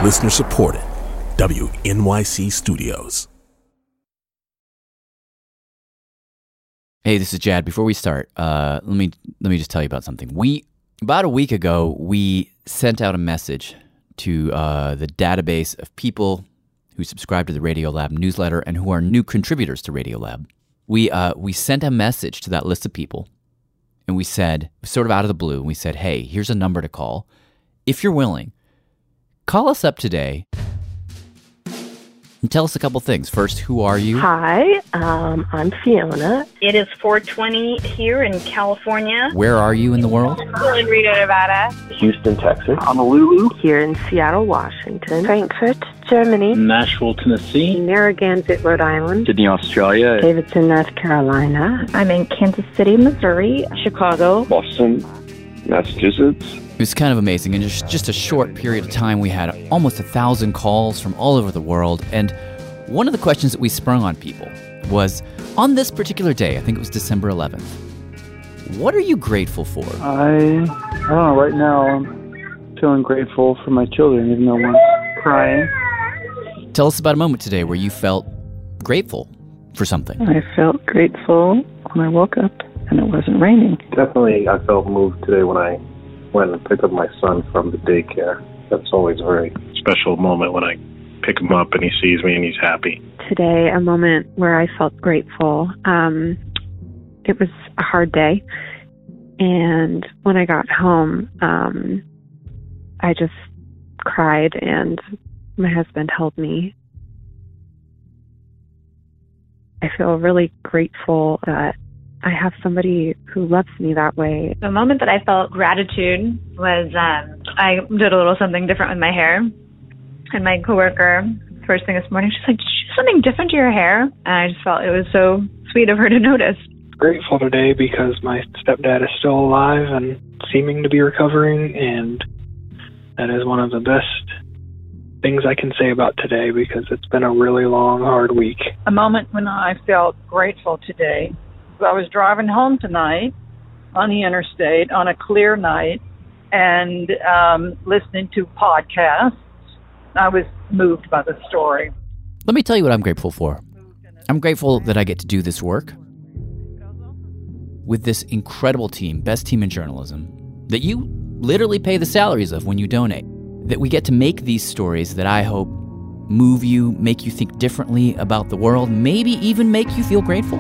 Listener supported. WNYC Studios. Hey, this is Jad. Before we start, let me just tell you about something. About a week ago, we sent out a message to the database of people who subscribe to the Radiolab newsletter and who are new contributors to Radiolab. We sent a message to that list of people, and we said, sort of out of the blue, we said, hey, here's a number to call. If you're willing, call us up today and tell us a couple things. First, who are you? Hi, I'm Fiona. It is 4:20 here in California. Where are you in the world? Still in Reno, Nevada. Houston, Texas. Honolulu. Here in Seattle, Washington. Frankfurt, Germany. Nashville, Tennessee. Narragansett, Rhode Island. Sydney, Australia. Davidson, North Carolina. I'm in Kansas City, Missouri. Chicago. Boston, Massachusetts. It was kind of amazing. In just a short period of time, we had almost 1,000 calls from all over the world. And one of the questions that we sprung on people was, on this particular day, I think it was December 11th, what are you grateful for? I don't know. Right now, I'm feeling grateful for my children, even though I'm crying. Tell us about a moment today where you felt grateful for something. I felt grateful when I woke up and it wasn't raining. Definitely, I felt moved today when I went and picked up my son from the daycare. That's always a very special moment when I pick him up and he sees me and he's happy. Today, a moment where I felt grateful. It was a hard day, and when I got home, I just cried, and my husband held me. I feel really grateful that I have somebody who loves me that way. The moment that I felt gratitude was I did a little something different with my hair. And my coworker, first thing this morning, she's like, did you do something different to your hair? And I just felt it was so sweet of her to notice. Grateful today because my stepdad is still alive and seeming to be recovering. And that is one of the best things I can say about today because it's been a really long, hard week. A moment when I felt grateful today. I was driving home tonight on the interstate on a clear night and listening to podcasts. I was moved by the story. Let me tell you what I'm grateful for. I'm grateful that I get to do this work with this incredible team, best team in journalism, that you literally pay the salaries of when you donate. That we get to make these stories that I hope move you, make you think differently about the world, maybe even make you feel grateful.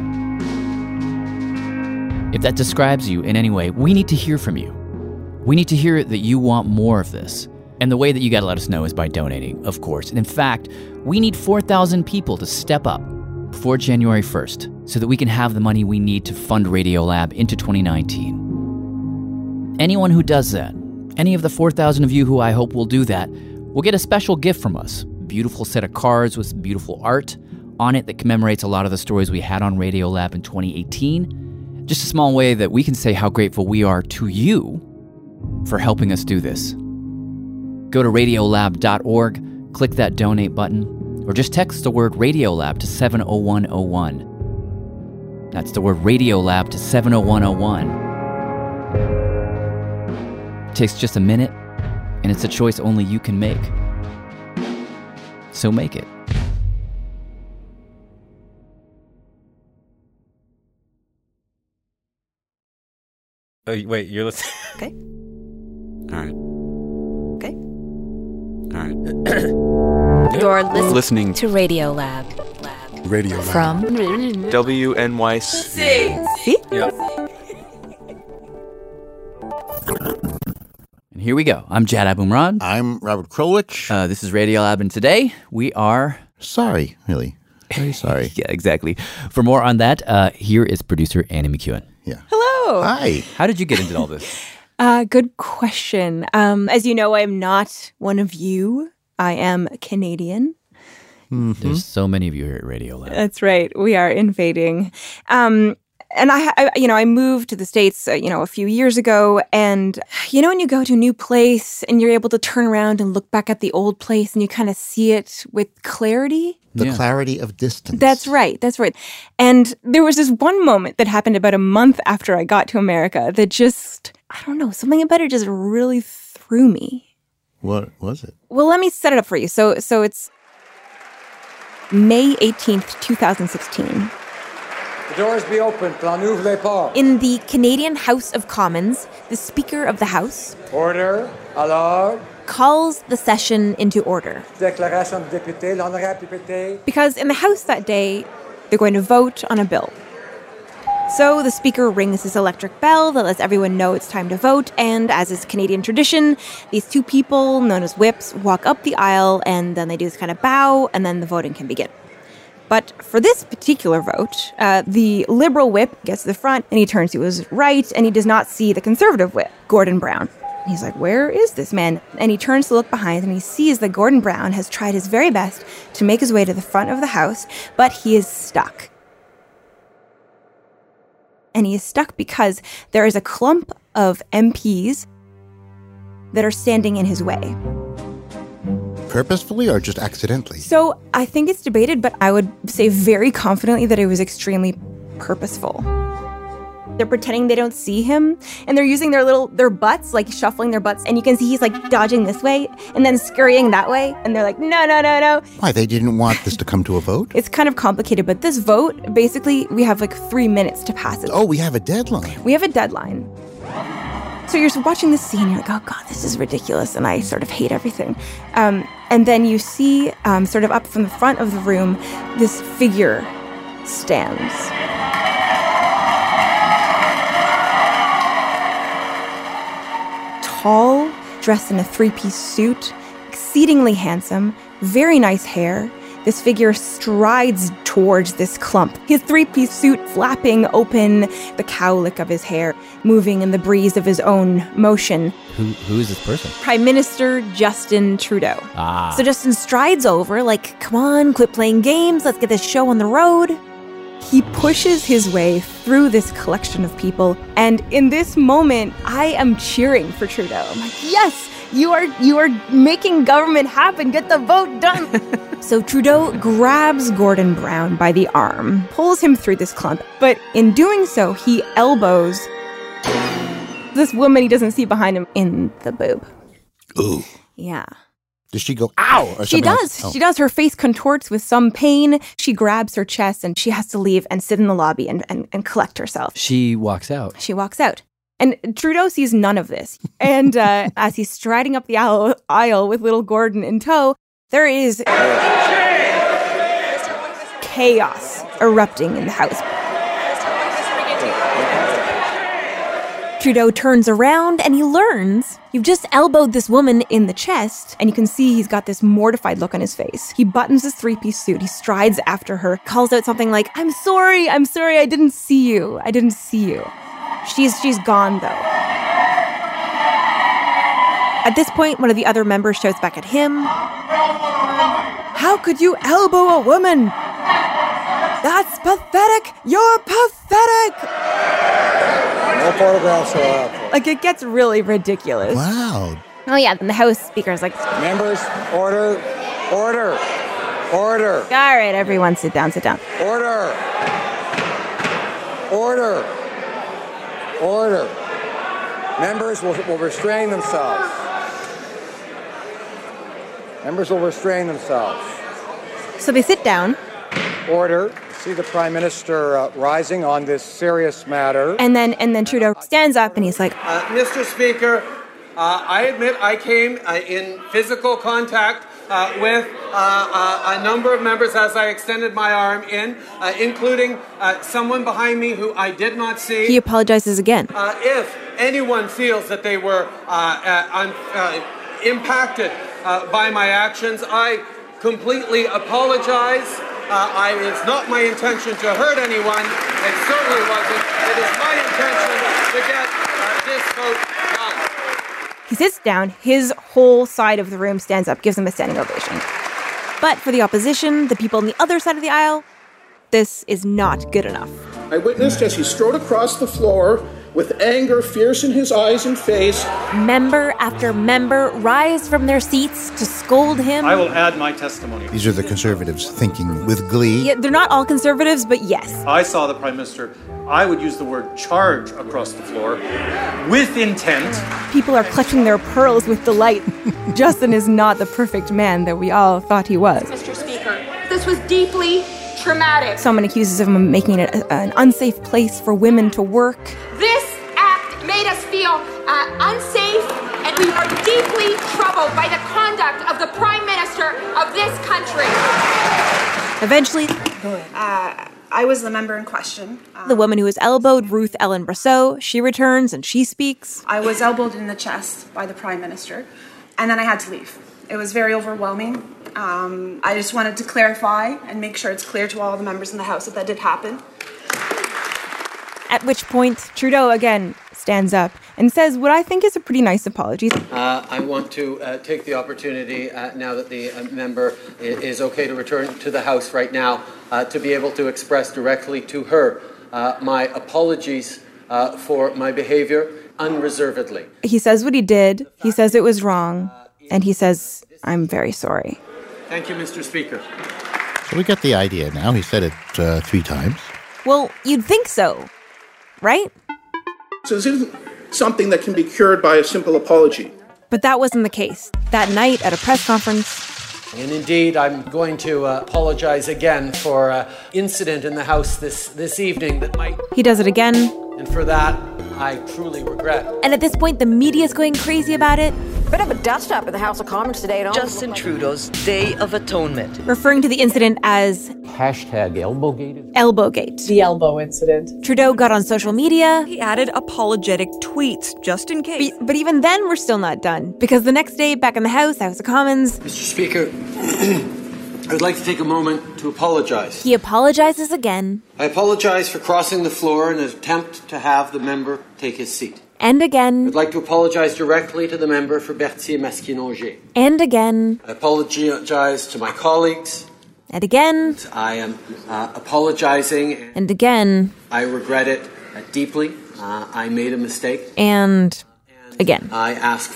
If that describes you in any way, we need to hear from you. We need to hear that you want more of this. And the way that you got to let us know is by donating, of course. And in fact, we need 4,000 people to step up before January 1st so that we can have the money we need to fund Radiolab into 2019. Anyone who does that, any of the 4,000 of you who I hope will do that, will get a special gift from us. A beautiful set of cards with beautiful art on it that commemorates a lot of the stories we had on Radiolab in 2018. Just a small way that we can say how grateful we are to you for helping us do this. Go to radiolab.org, click that donate button, or just text the word Radiolab to 70101. That's the word Radiolab to 70101. It takes just a minute, and it's a choice only you can make. So make it. Oh, wait, you're listening? Okay. All right. Okay. All right. You're listening to Radiolab. Radiolab. From WNYC. See? Yep. And here we go. I'm Jad Abumrad. I'm Robert Krulwich. This is Radiolab, and today we are... Sorry, really. Very sorry. Yeah, exactly. For more on that, here is producer Annie McEwen. Yeah. Hello. Hi. How did you get into all this? Good question. As you know, I'm not one of you. I am Canadian. Mm-hmm. There's so many of you here at Radiolab. That's right. We are invading. And I moved to the States, a few years ago. And, when you go to a new place and you're able to turn around and look back at the old place and you kind of see it with clarity. The clarity of distance. That's right. And there was this one moment that happened about a month after I got to America that just, I don't know, something about it just really threw me. What was it? Well, let me set it up for you. So it's May 18th, 2016. The doors be open. N'ouvrez les pas. In the Canadian House of Commons, the Speaker of the House Order. Alors. calls the session into order. Déclaration de député. L'honorable député. Because in the House that day, they're going to vote on a bill. So the Speaker rings his electric bell that lets everyone know it's time to vote, and as is Canadian tradition, these two people, known as whips, walk up the aisle, and then they do this kind of bow, and then the voting can begin. But for this particular vote, the Liberal whip gets to the front, and he turns to his right, and he does not see the Conservative whip, Gordon Brown. He's like, where is this man? And he turns to look behind, and he sees that Gordon Brown has tried his very best to make his way to the front of the House, but he is stuck. And he is stuck because there is a clump of MPs that are standing in his way. Purposefully or just accidentally? So I think it's debated, but I would say very confidently that it was extremely purposeful. They're pretending they don't see him, and they're using their butts, like shuffling their butts, and you can see he's like dodging this way and then scurrying that way, and they're like, no. Why, they didn't want this to come to a vote? It's kind of complicated, but this vote, basically, we have like 3 minutes to pass it. Oh, we have a deadline. We have a deadline. So you're watching this scene, you're like, oh God, this is ridiculous, and I sort of hate everything. And then you see, sort of up from the front of the room, this figure stands. Tall, dressed in a three-piece suit, exceedingly handsome, very nice hair. This figure strides towards this clump, his three-piece suit flapping open, the cowlick of his hair, moving in the breeze of his own motion. Who is this person? Prime Minister Justin Trudeau. Ah. So Justin strides over, like, come on, quit playing games, let's get this show on the road. He pushes his way through this collection of people, and in this moment, I am cheering for Trudeau. I'm like, yes, you are making government happen. Get the vote done. So Trudeau grabs Gordon Brown by the arm, pulls him through this clump, but in doing so, he elbows this woman he doesn't see behind him in the boob. Ooh. Yeah. Does she go, ow? Or She does. She does. Her face contorts with some pain. She grabs her chest and she has to leave and sit in the lobby and collect herself. She walks out. She walks out. And Trudeau sees none of this. And as he's striding up the aisle with little Gordon in tow, there is chaos erupting in the House. Trudeau turns around and he learns you've just elbowed this woman in the chest, and you can see he's got this mortified look on his face. He buttons his three-piece suit, he strides after her, calls out something like, I'm sorry, I didn't see you. She's gone though. At this point, one of the other members shouts back at him, how could you elbow a woman? That's pathetic! You're pathetic! No photographs are allowed. Like, it gets really ridiculous. Wow. Oh, yeah, then the House Speaker's like, Members, order. All right, everyone, sit down. Order. Members will restrain themselves. So they sit down. Order. See the Prime Minister rising on this serious matter. And then Trudeau stands up and he's like, Mr. Speaker, I admit I came in physical contact with a number of members as I extended my arm in, including someone behind me who I did not see. He apologizes again. If anyone feels that they were impacted by my actions, I completely apologize. It's not my intention to hurt anyone. It certainly wasn't. It is my intention to get this vote done. He sits down. His whole side of the room stands up, gives him a standing ovation. But for the opposition, the people on the other side of the aisle, this is not good enough. I witnessed as he strode across the floor with anger fierce in his eyes and face. Member after member rise from their seats to scold him. I will add my testimony. These are the conservatives thinking with glee. Yeah, they're not all conservatives, but yes. I saw the Prime Minister, I would use the word charge across the floor with intent. People are clutching their pearls with delight. Justin is not the perfect man that we all thought he was. Mr. Speaker, this was deeply traumatic. Someone accuses him of making it an unsafe place for women to work. This act made us feel unsafe, and we are deeply troubled by the conduct of the Prime Minister of this country. Eventually, I was the member in question. The woman who was elbowed, Ruth Ellen Brosseau, she returns and she speaks. I was elbowed in the chest by the Prime Minister, and then I had to leave. It was very overwhelming. I just wanted to clarify and make sure it's clear to all the members in the House that did happen. At which point, Trudeau again stands up and says what I think is a pretty nice apology. I want to take the opportunity, now that the member is okay to return to the House right now, to be able to express directly to her my apologies for my behavior unreservedly. He says what he did, he says it was wrong, and he says, I'm very sorry. Thank you, Mr. Speaker. So we got the idea now. He said it 3 times. Well, you'd think so, right? So this isn't something that can be cured by a simple apology. But that wasn't the case. That night at a press conference, And indeed, I'm going to apologize again for an incident in the House this evening that might... He does it again. And for that, I truly regret. And at this point, the media's going crazy about it. Bit of a dust-up in the House of Commons today. Justin Trudeau's Day of Atonement. Referring to the incident as... #Elbowgate. Elbowgate. The elbow incident. Trudeau got on social media. He added apologetic tweets, just in case. But even then, we're still not done. Because the next day, back in the House of Commons... Mr. Speaker, I would like to take a moment to apologize. He apologizes again. I apologize for crossing the floor in an attempt to have the member take his seat. And again. I'd like to apologize directly to the member for Berthier-Masquinongé. And again. I apologize to my colleagues. And again. I am apologizing. And again. I regret it deeply. I made a mistake. And again. I ask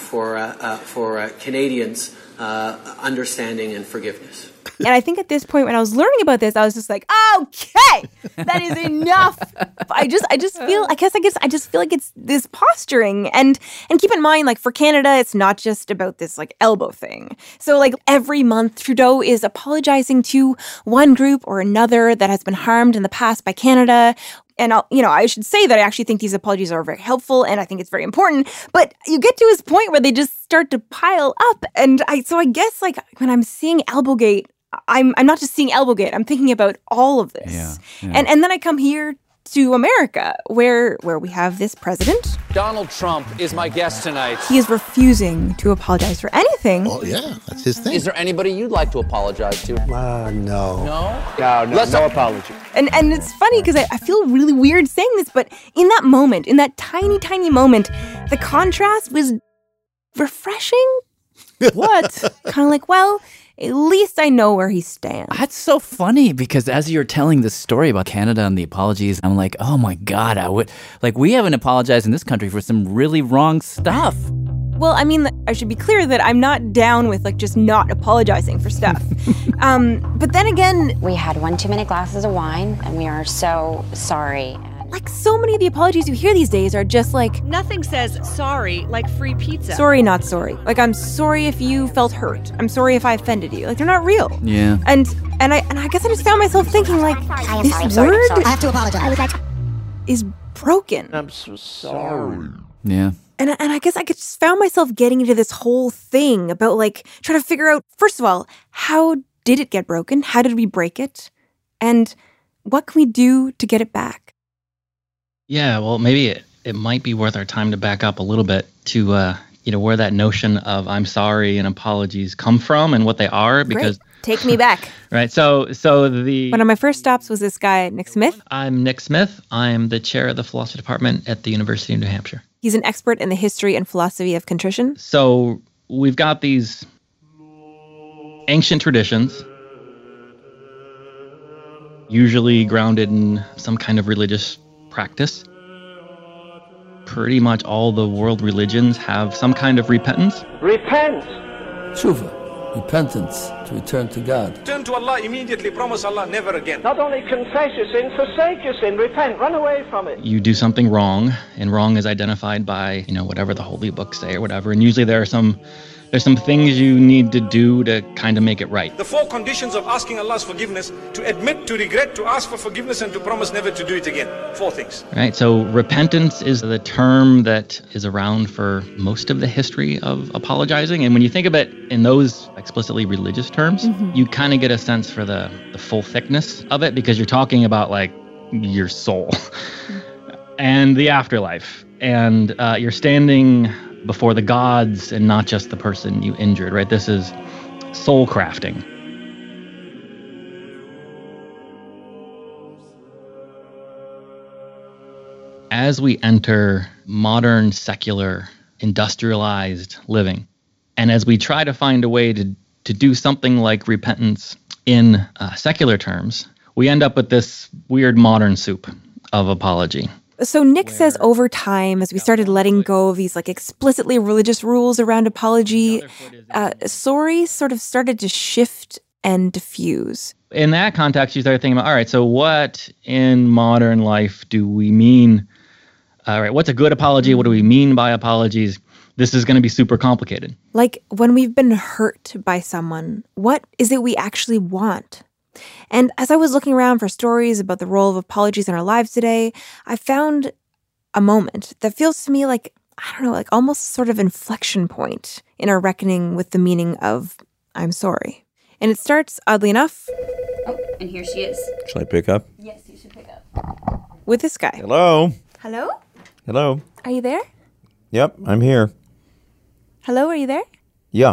for Canadians' understanding and forgiveness. And I think at this point, when I was learning about this, I was just like, okay, that is enough. I just feel like it's this posturing. And keep in mind, like, for Canada, it's not just about this, like, elbow thing. So, like, every month, Trudeau is apologizing to one group or another that has been harmed in the past by Canada. And I should say that I actually think these apologies are very helpful, and I think it's very important. But you get to his point where they just start to pile up, and I guess, like, when I'm seeing Elbowgate, I'm not just seeing Elbowgate. I'm thinking about all of this, yeah. And then I come here to America, where we have this president. Donald Trump is my guest tonight. He is refusing to apologize for anything. Oh, yeah, that's his thing. Is there anybody you'd like to apologize to? No. No? No apology. And it's funny because I feel really weird saying this, but in that moment, in that tiny, tiny moment, the contrast was refreshing. What? Kind of like, well, at least I know where he stands. That's so funny because as you're telling the story about Canada and the apologies, I'm like, oh my God, we haven't apologized in this country for some really wrong stuff. Well, I mean, I should be clear that I'm not down with, like, just not apologizing for stuff. But then again... We had 1 too many glasses of wine, and we are so sorry. Like, so many of the apologies you hear these days are just like... Nothing says sorry like free pizza. Sorry, not sorry. Like, I'm sorry if you felt hurt. I'm sorry if I offended you. Like, they're not real. Yeah. And I guess I just found myself thinking, like, this word... I have to apologize. ...is broken. I'm so sorry. Yeah. And I guess I just found myself getting into this whole thing about, like, trying to figure out, first of all, how did it get broken? How did we break it? And what can we do to get it back? Yeah, well, maybe it might be worth our time to back up a little bit to, where that notion of I'm sorry and apologies come from and what they are. Because Great. Take me back. Right. So one of my first stops was this guy, Nick Smith. I'm Nick Smith. I'm the chair of the philosophy department at the University of New Hampshire. He's an expert in the history and philosophy of contrition. So we've got these ancient traditions, usually grounded in some kind of religious practice. pretty much all the world religions have some kind of repentance. Repent! Tshuva, repentance, to return to God. Turn to Allah immediately, promise Allah never again. Not only confess your sin, forsake your sin, repent, run away from it. You do something wrong, and wrong is identified by, whatever the holy books say or whatever, and usually there's some things you need to do to kind of make it right. The 4 conditions of asking Allah's forgiveness: to admit, to regret, to ask for forgiveness, and to promise never to do it again. 4 things. Right, so repentance is the term that is around for most of the history of apologizing. And when you think of it in those explicitly religious terms, you kind of get a sense for the full thickness of it, because you're talking about like your soul and the afterlife. And you're standing before the gods and not just the person you injured, right? This is soul crafting. As we enter modern, secular, industrialized living, and as we try to find a way to do something like repentance in secular terms, we end up with this weird modern soup of apology. So Nick says over time, as we started letting go of these like explicitly religious rules around apology, sorry sort of started to shift and diffuse. In that context, you start thinking about, all right, so what in modern life do we mean? All right, what's a good apology? What do we mean by apologies? This is going to be super complicated. Like when we've been hurt by someone, what is it we actually want? And as I was looking around for stories about the role of apologies in our lives today, I found a moment that feels to me like, I don't know, like almost a sort of inflection point in our reckoning with the meaning of I'm sorry. And it starts, oddly enough... Oh, and here she is. Should I pick up? Yes, you should pick up. With this guy. Hello? Hello? Hello? Are you there? Yep, I'm here. Hello, are you there? Yeah.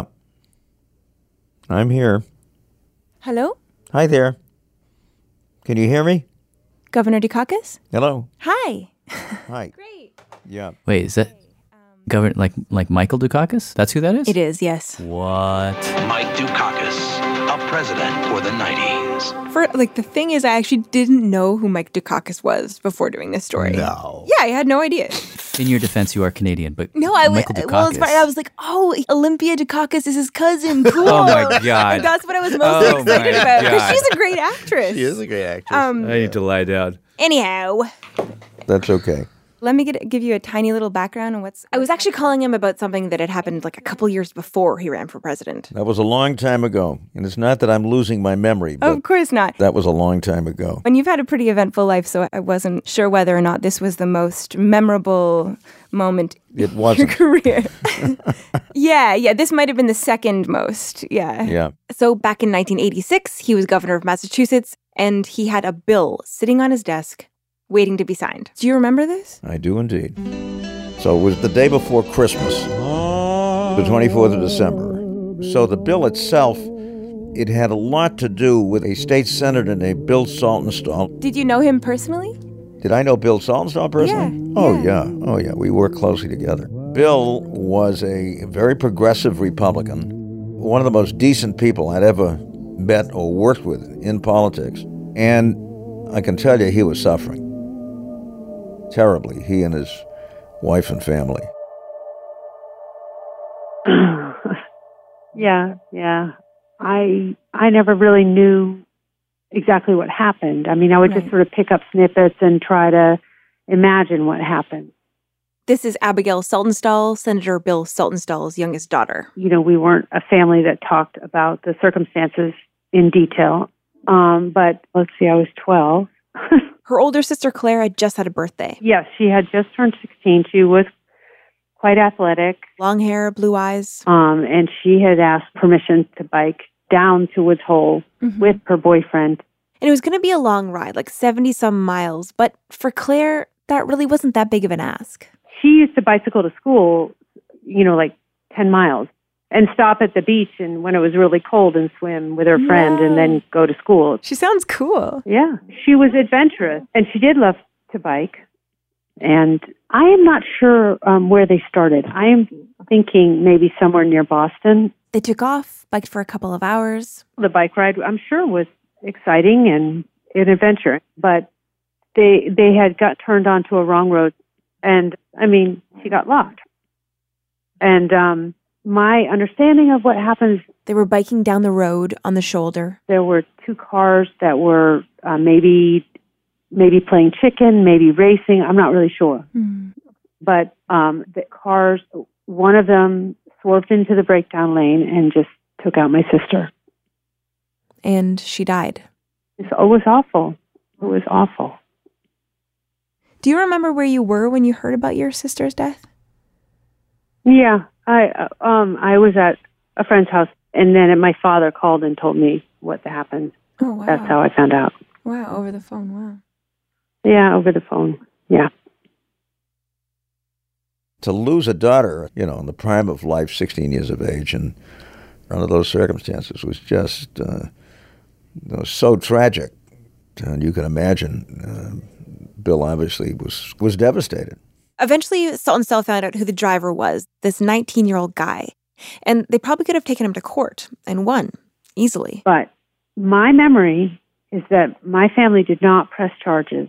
I'm here. Hello? Hi there. Can you hear me? Governor Dukakis? Hello. Hi. Hi. Great. Yeah. Wait, is that Governor like Michael Dukakis? That's who that is? It is, yes. What? Mike Dukakis, a president for the 90s. The thing is, I actually didn't know who Mike Dukakis was before doing this story. No. Yeah, I had no idea. In your defense, you are Canadian, but no, Michael Dukakis. Well, it's funny. I was like, oh, Olympia Dukakis is his cousin. Cool. Oh my God. That's what I was most excited about, because she's a great actress. She is a great actress. I need to lie down. Anyhow. That's okay. Let me give you a tiny little background on what's... I was actually calling him about something that had happened like a couple years before he ran for president. That was a long time ago. And it's not that I'm losing my memory, but of course not. That was a long time ago. And you've had a pretty eventful life, so I wasn't sure whether or not this was the most memorable moment it wasn't. in your career. Yeah, this might have been the second most, Yeah. So back in 1986, he was governor of Massachusetts, and he had a bill sitting on his desk waiting to be signed. Do you remember this? I do indeed. So it was the day before Christmas, the 24th of December. So the bill itself, it had a lot to do with a state senator named Bill Saltonstall. Did you know him personally? Did I know Bill Saltonstall personally? Yeah. Oh, yeah. We worked closely together. Bill was a very progressive Republican, one of the most decent people I'd ever met or worked with in politics. And I can tell you he was suffering terribly, he and his wife and family. Yeah. I never really knew exactly what happened. I mean, I would just sort of pick up snippets and try to imagine what happened. This is Abigail Saltonstall, Senator Bill Saltonstall's youngest daughter. You know, we weren't a family that talked about the circumstances in detail. But let's see, I was 12. Her older sister Claire had just had a birthday. Yes, she had just turned 16. She was quite athletic. Long hair, blue eyes. And she had asked permission to bike down to Woods Hole with her boyfriend. And it was going to be a long ride, like 70-some miles. But for Claire, that really wasn't that big of an ask. She used to bicycle to school, like 10 miles. And stop at the beach and when it was really cold and swim with her friend and then go to school. She sounds cool. Yeah. She was adventurous and she did love to bike. And I am not sure where they started. I am thinking maybe somewhere near Boston. They took off, biked for a couple of hours. The bike ride, I'm sure, was exciting and an adventure. But they had got turned onto a wrong road. And I mean, she got lost. And my understanding of what happens... They were biking down the road on the shoulder. There were two cars that were maybe playing chicken, maybe racing. I'm not really sure. But the cars, one of them swerved into the breakdown lane and just took out my sister. And she died. It was awful. It was awful. Do you remember where you were when you heard about your sister's death? Yeah, I was at a friend's house, and then my father called and told me what happened. Oh, wow. That's how I found out. Wow, over the phone, wow. Yeah, over the phone, yeah. To lose a daughter, in the prime of life, 16 years of age, and under those circumstances was just so tragic. And you can imagine, Bill obviously was devastated. Eventually, Salt and Cell found out who the driver was, this 19-year-old guy. And they probably could have taken him to court and won, easily. But my memory is that my family did not press charges.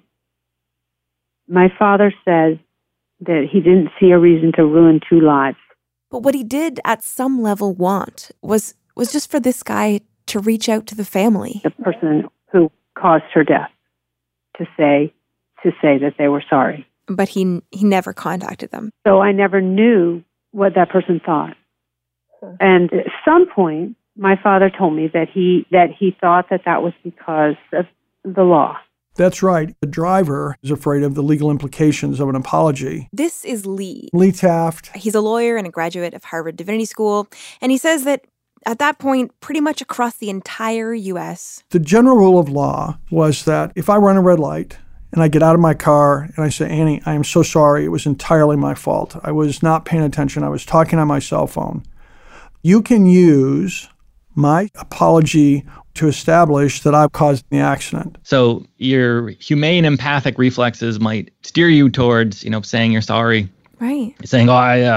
My father said that he didn't see a reason to ruin two lives. But what he did at some level want was just for this guy to reach out to the family. The person who caused her death to say that they were sorry. But he never contacted them. So I never knew what that person thought. And at some point, my father told me that he thought that was because of the law. That's right. The driver is afraid of the legal implications of an apology. This is Lee. Lee Taft. He's a lawyer and a graduate of Harvard Divinity School. And he says that at that point, pretty much across the entire U.S., the general rule of law was that if I run a red light and I get out of my car and I say, Annie, I am so sorry. It was entirely my fault. I was not paying attention. I was talking on my cell phone. You can use my apology to establish that I caused the accident. So your humane empathic reflexes might steer you towards, saying you're sorry. Right. Saying,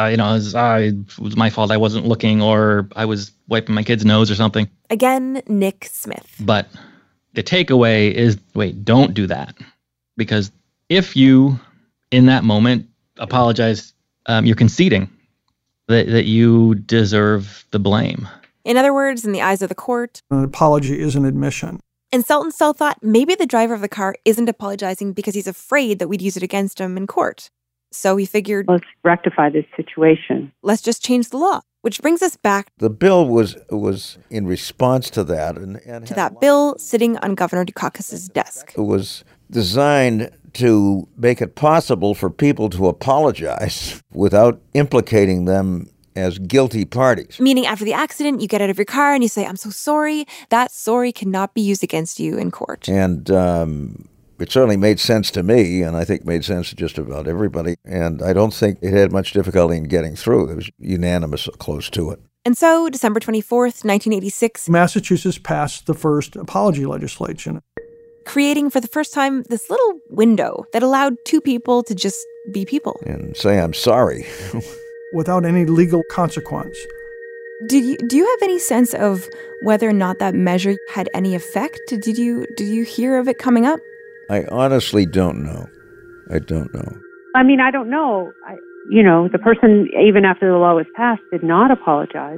it was my fault. I wasn't looking, or I was wiping my kid's nose or something. Again, Nick Smith. But the takeaway is, don't do that. Because if you, in that moment, apologize, you're conceding that you deserve the blame. In other words, in the eyes of the court, an apology is an admission. And Salt and Cell thought maybe the driver of the car isn't apologizing because he's afraid that we'd use it against him in court. So he figured, let's rectify this situation. Let's just change the law. Which brings us back. The bill was in response to that. And to that bill sitting on Governor Dukakis's desk. It was designed to make it possible for people to apologize without implicating them as guilty parties. Meaning after the accident, you get out of your car and you say, I'm so sorry. That sorry cannot be used against you in court. And it certainly made sense to me, and I think made sense to just about everybody. And I don't think it had much difficulty in getting through. It was unanimous, close to it. And so, December 24th, 1986, Massachusetts passed the first apology legislation, creating for the first time this little window that allowed two people to just be people. And say, I'm sorry. Without any legal consequence. Do you have any sense of whether or not that measure had any effect? Did you hear of it coming up? I honestly don't know. I don't know. I mean, I don't know. The person, even after the law was passed, did not apologize.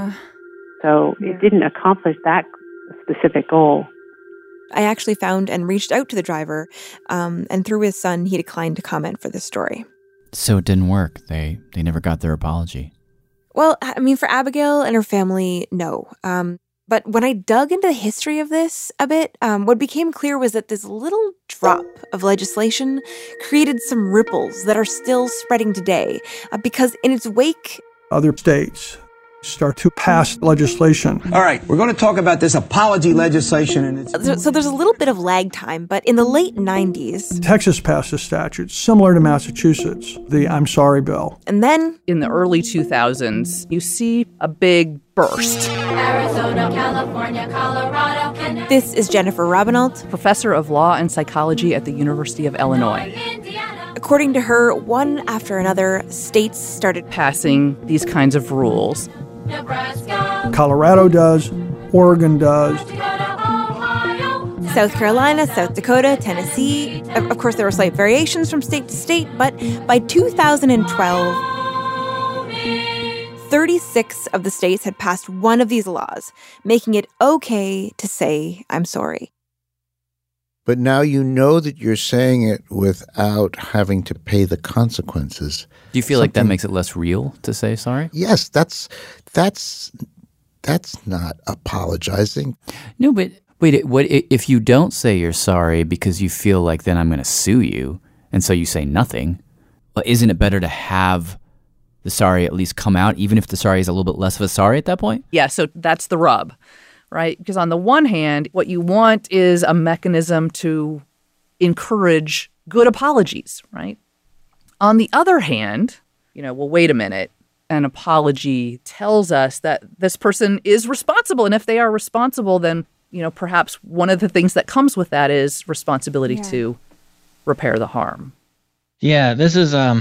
So it didn't accomplish that specific goal. I actually found and reached out to the driver, and through his son, he declined to comment for this story. So it didn't work. They never got their apology. Well, I mean, for Abigail and her family, no. But when I dug into the history of this a bit, what became clear was that this little drop of legislation created some ripples that are still spreading today. Because in its wake, other states start to pass legislation. All right, we're going to talk about this apology legislation. So there's a little bit of lag time, but in the late 90s... Texas passed a statute similar to Massachusetts, the I'm Sorry Bill. And then... in the early 2000s, you see a big burst. Arizona, California, Colorado, Canada. This is Jennifer Robinault, professor of law and psychology at the University of Illinois. According to her, one after another, states started passing these kinds of rules. Colorado does, Oregon does. South Carolina, South Dakota, Tennessee. Of course, there were slight variations from state to state, but by 2012, 36 of the states had passed one of these laws, making it okay to say, I'm sorry. But now you know that you're saying it without having to pay the consequences. Do you feel like that makes it less real to say sorry? Yes, that's not apologizing. No, but wait, what if you don't say you're sorry because you feel like then I'm going to sue you, and so you say nothing? Well, isn't it better to have the sorry at least come out, even if the sorry is a little bit less of a sorry at that point? Yeah, so that's the rub, right? Because on the one hand, what you want is a mechanism to encourage good apologies, right? On the other hand, well, wait a minute. An apology tells us that this person is responsible. And if they are responsible, then, perhaps one of the things that comes with that is responsibility to repair the harm. Yeah, this is a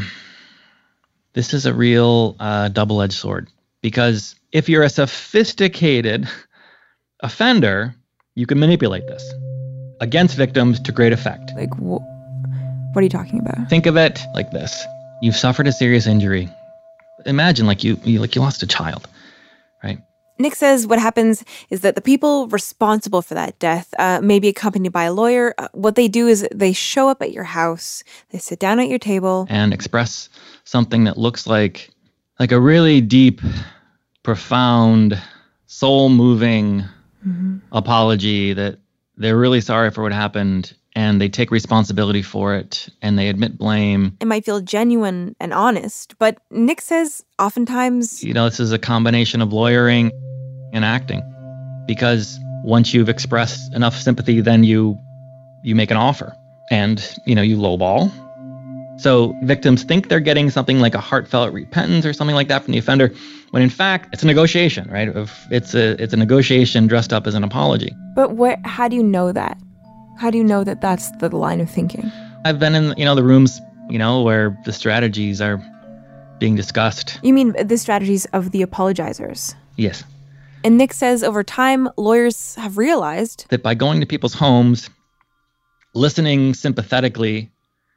real double-edged sword. Because if you're a sophisticated offender, you can manipulate this against victims to great effect. Like, what are you talking about? Think of it like this. You've suffered a serious injury. Imagine you lost a child, right? Nick says what happens is that the people responsible for that death, maybe accompanied by a lawyer, what they do is they show up at your house, they sit down at your table, and express something that looks like a really deep, profound, soul-moving apology that they're really sorry for what happened, and they take responsibility for it, and they admit blame. It might feel genuine and honest, but Nick says oftentimes... this is a combination of lawyering and acting. Because once you've expressed enough sympathy, then you make an offer, and, you lowball. So victims think they're getting something like a heartfelt repentance or something like that from the offender, when in fact, it's a negotiation, right? It's a negotiation dressed up as an apology. But how do you know that? How do you know that that's the line of thinking? I've been in, the rooms, where the strategies are being discussed. You mean the strategies of the apologizers? Yes. And Nick says over time, lawyers have realized that by going to people's homes, listening sympathetically,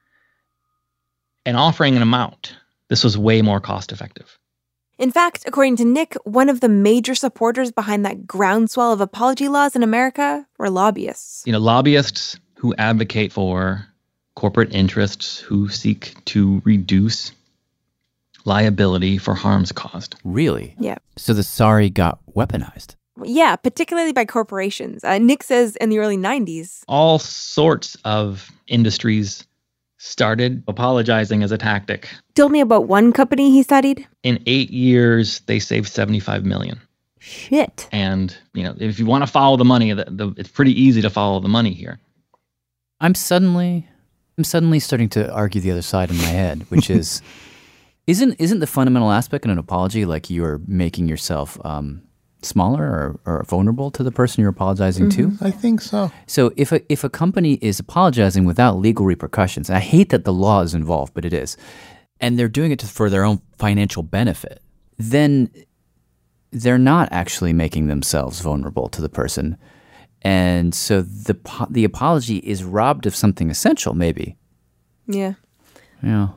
and offering an amount, this was way more cost effective. In fact, according to Nick, one of the major supporters behind that groundswell of apology laws in America were lobbyists. Lobbyists who advocate for corporate interests who seek to reduce liability for harms caused. Really? Yeah. So the sorry got weaponized? Yeah, particularly by corporations. Nick says in the early 90s... all sorts of industries started apologizing as a tactic. Told me about one company he studied. In 8 years, they saved $75 million. Shit. And, if you want to follow the money, it's pretty easy to follow the money here. I'm suddenly starting to argue the other side in my head, which is, isn't the fundamental aspect in an apology like you're making yourself smaller or vulnerable to the person you're apologizing to? I think so. So if a company is apologizing without legal repercussions, and I hate that the law is involved, but it is, and they're doing it for their own financial benefit, then they're not actually making themselves vulnerable to the person. And so the apology is robbed of something essential, maybe. Yeah. Yeah.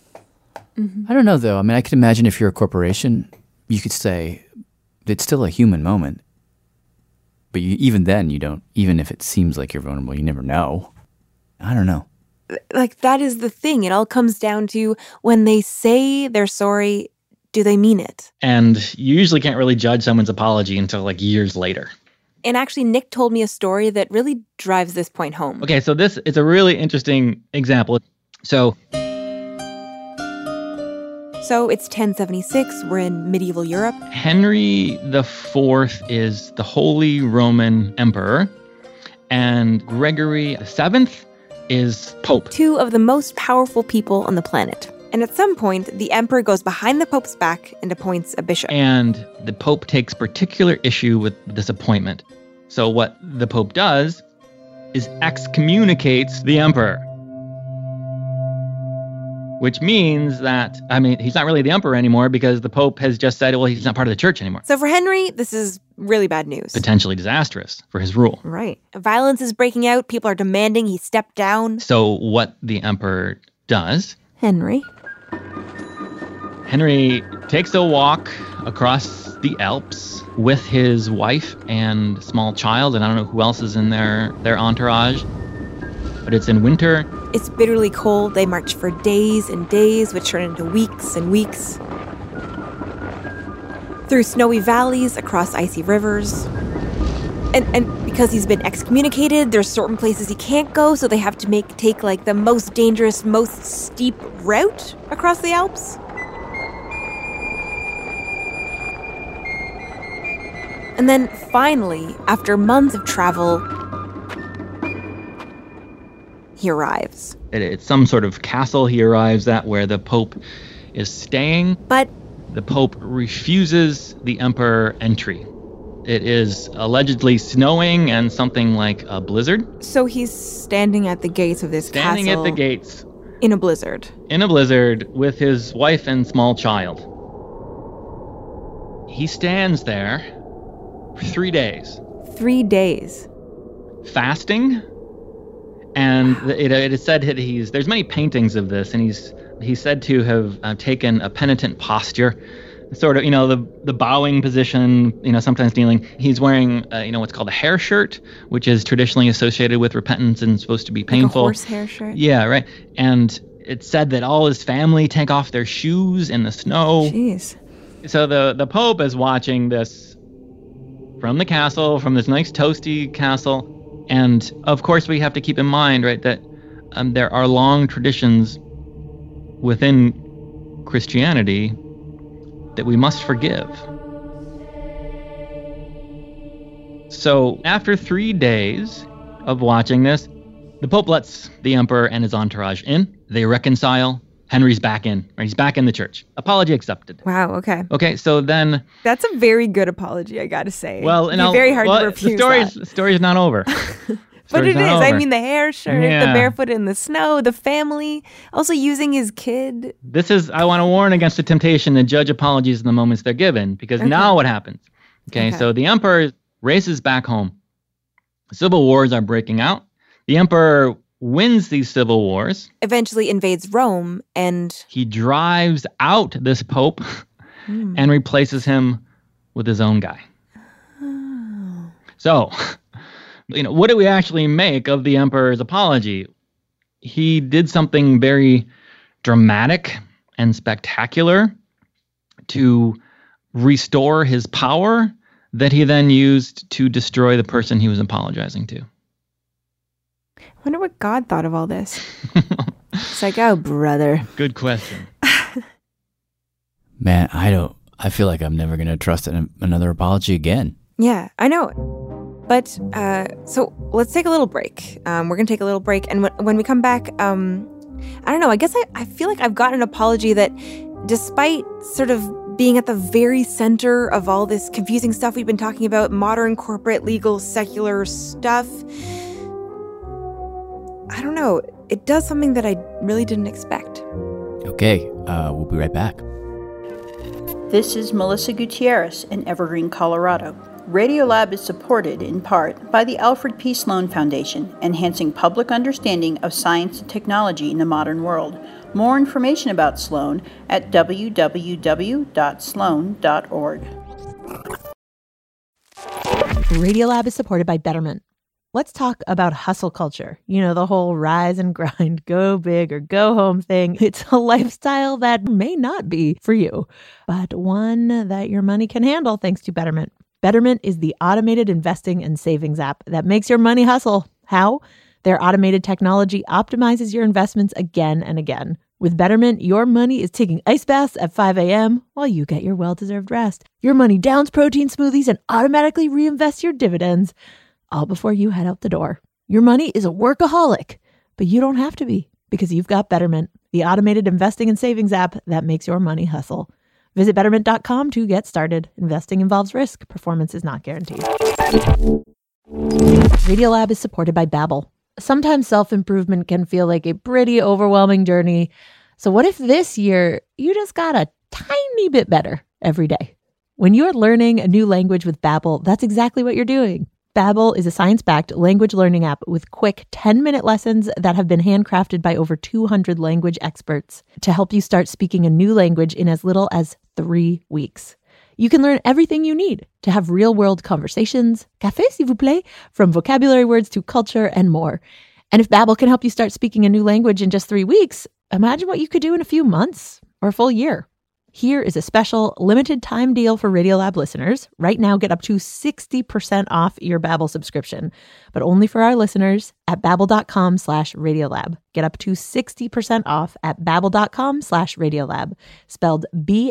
I don't know, though. I mean, I could imagine if you're a corporation, you could say, it's still a human moment. But even then, you don't, even if it seems like you're vulnerable, you never know. I don't know. Like, that is the thing. It all comes down to when they say they're sorry, do they mean it? And you usually can't really judge someone's apology until years later. And actually, Nick told me a story that really drives this point home. Okay, so this is a really interesting example. So it's 1076. We're in medieval Europe. Henry IV is the Holy Roman Emperor, and Gregory VII is Pope. Two of the most powerful people on the planet. And at some point, the emperor goes behind the Pope's back and appoints a bishop. And the Pope takes particular issue with this appointment. So what the Pope does is excommunicates the emperor. which means that, I mean, he's not really the emperor anymore because the Pope has just said, well, he's not part of the church anymore. So for Henry, this is really bad news. Potentially disastrous for his rule. Right. Violence is breaking out. People are demanding he step down. So what the emperor does... Henry takes a walk across the Alps with his wife and small child, and I don't know who else is in their entourage, but it's in winter. It's bitterly cold. They march for days and days, which turn into weeks and weeks. Through snowy valleys, across icy rivers. And because he's been excommunicated, there's certain places he can't go, so they have to take like the most dangerous, most steep route across the Alps. And then finally, after months of travel, he arrives. It's some sort of castle he arrives at where the Pope is staying. But the Pope refuses the emperor entry. It is allegedly snowing and something like a blizzard. So he's standing at the gates of this castle. Standing at the gates. In a blizzard. In a blizzard with his wife and small child. He stands there for 3 days. 3 days. Fasting. And it is said that there's many paintings of this, and he's said to have taken a penitent posture, sort of, the bowing position, sometimes kneeling. He's wearing, what's called a hair shirt, which is traditionally associated with repentance and supposed to be painful. Like a horsehair shirt? Yeah, right. And it's said that all his family take off their shoes in the snow. Jeez. So the Pope is watching this from the castle, from this nice toasty castle. And of course, we have to keep in mind, right, that there are long traditions within Christianity that we must forgive. So after 3 days of watching this, the Pope lets the emperor and his entourage in. They reconcile. Henry's back in. Right? He's back in the church. Apology accepted. Wow, okay. Okay, so then... That's a very good apology, I gotta say. Well, it'd be very hard to refuse the story's not over. But it is. Over. I mean, the hair shirt, the barefoot in the snow, the family, also using his kid. I want to warn against the temptation to judge apologies in the moments they're given, because now what happens? Okay, so the emperor races back home. Civil wars are breaking out. The emperor wins these civil wars. Eventually invades Rome, and... he drives out this pope and replaces him with his own guy. Oh. So... what do we actually make of the emperor's apology? He did something very dramatic and spectacular to restore his power that he then used to destroy the person he was apologizing to. I wonder what God thought of all this. It's like, oh, brother. Good question. Man, I feel like I'm never going to trust another apology again. Yeah, I know. But, so let's take a little break. We're going to take a little break. And when we come back, I don't know, I guess I feel like I've got an apology that despite sort of being at the very center of all this confusing stuff we've been talking about, modern, corporate, legal, secular stuff, I don't know, it does something that I really didn't expect. Okay, we'll be right back. This is Melissa Gutierrez in Evergreen, Colorado. Radiolab is supported in part by the Alfred P. Sloan Foundation, enhancing public understanding of science and technology in the modern world. More information about Sloan at www.sloan.org. Radiolab is supported by Betterment. Let's talk about hustle culture. The whole rise and grind, go big or go home thing. It's a lifestyle that may not be for you, but one that your money can handle thanks to Betterment. Betterment is the automated investing and savings app that makes your money hustle. How? Their automated technology optimizes your investments again and again. With Betterment, your money is taking ice baths at 5 a.m. while you get your well-deserved rest. Your money downs protein smoothies and automatically reinvests your dividends, all before you head out the door. Your money is a workaholic, but you don't have to be, because you've got Betterment, the automated investing and savings app that makes your money hustle. Visit Betterment.com to get started. Investing involves risk. Performance is not guaranteed. Radiolab is supported by Babbel. Sometimes self-improvement can feel like a pretty overwhelming journey. So what if this year you just got a tiny bit better every day? When you're learning a new language with Babbel, that's exactly what you're doing. Babbel is a science-backed language learning app with quick 10-minute lessons that have been handcrafted by over 200 language experts to help you start speaking a new language in as little as 3 weeks. You can learn everything you need to have real-world conversations, café s'il vous plaît, from vocabulary words to culture and more. And if Babbel can help you start speaking a new language in just 3 weeks, imagine what you could do in a few months or a full year. Here is a special limited time deal for Radiolab listeners. Right now, get up to 60% off your Babbel subscription, but only for our listeners at babbel.com/Radiolab. Get up to 60% off at babbel.com/Radiolab, spelled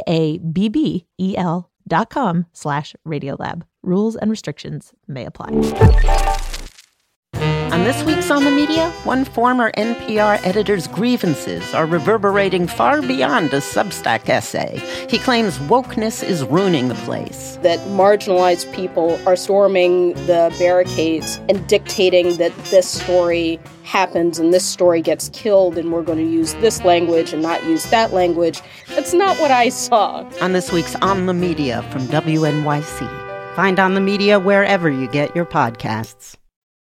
BABBEL.com/Radiolab. Rules and restrictions may apply. On this week's On the Media, one former NPR editor's grievances are reverberating far beyond a Substack essay. He claims wokeness is ruining the place. That marginalized people are storming the barricades and dictating that this story happens and this story gets killed and we're going to use this language and not use that language. That's not what I saw. On this week's On the Media from WNYC. Find On the Media wherever you get your podcasts.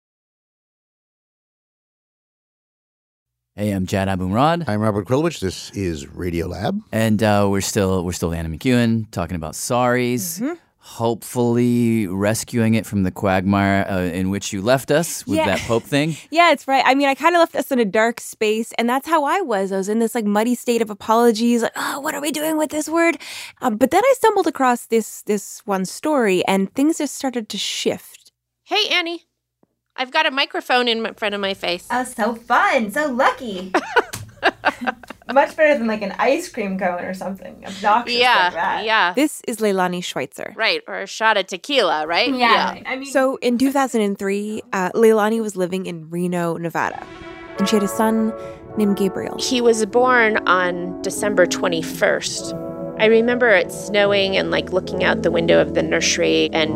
Hey, I'm Jad Abumrad. I'm Robert Krulwich. This is Radiolab. And we're still Anna McEwen talking about sorries. Hopefully rescuing it from the quagmire in which you left us with that Pope thing. Yeah, it's right. I mean, I kind of left us in a dark space, and that's how I was. I was in this like muddy state of apologies, like, oh, what are we doing with this word? But then I stumbled across this one story, and things just started to shift. Hey, Annie. I've got a microphone in front of my face. Oh, so fun. So lucky. Much better than like an ice cream cone or something obnoxious like that. Yeah. This is Leilani Schweitzer. Right, or a shot of tequila, right? Yeah. I mean, so in 2003, Leilani was living in Reno, Nevada, and she had a son named Gabriel. He was born on December 21st. I remember it snowing and like looking out the window of the nursery and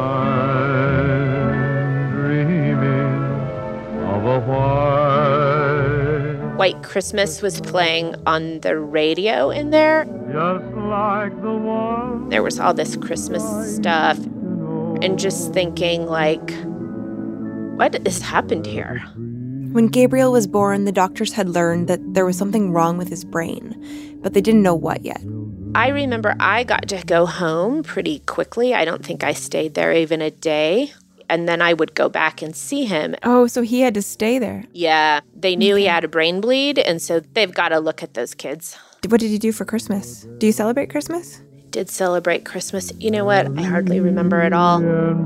White Christmas was playing on the radio in there. Just like the one. There was all this Christmas stuff. And just thinking, like, what has happened here? When Gabriel was born, the doctors had learned that there was something wrong with his brain, but they didn't know what yet. I remember I got to go home pretty quickly. I don't think I stayed there even a day. And then I would go back and see him. Oh, so he had to stay there. Yeah, they knew he had a brain bleed, and so they've got to look at those kids. What did you do for Christmas? Do you celebrate Christmas? Did celebrate Christmas. You know what? I hardly remember it all.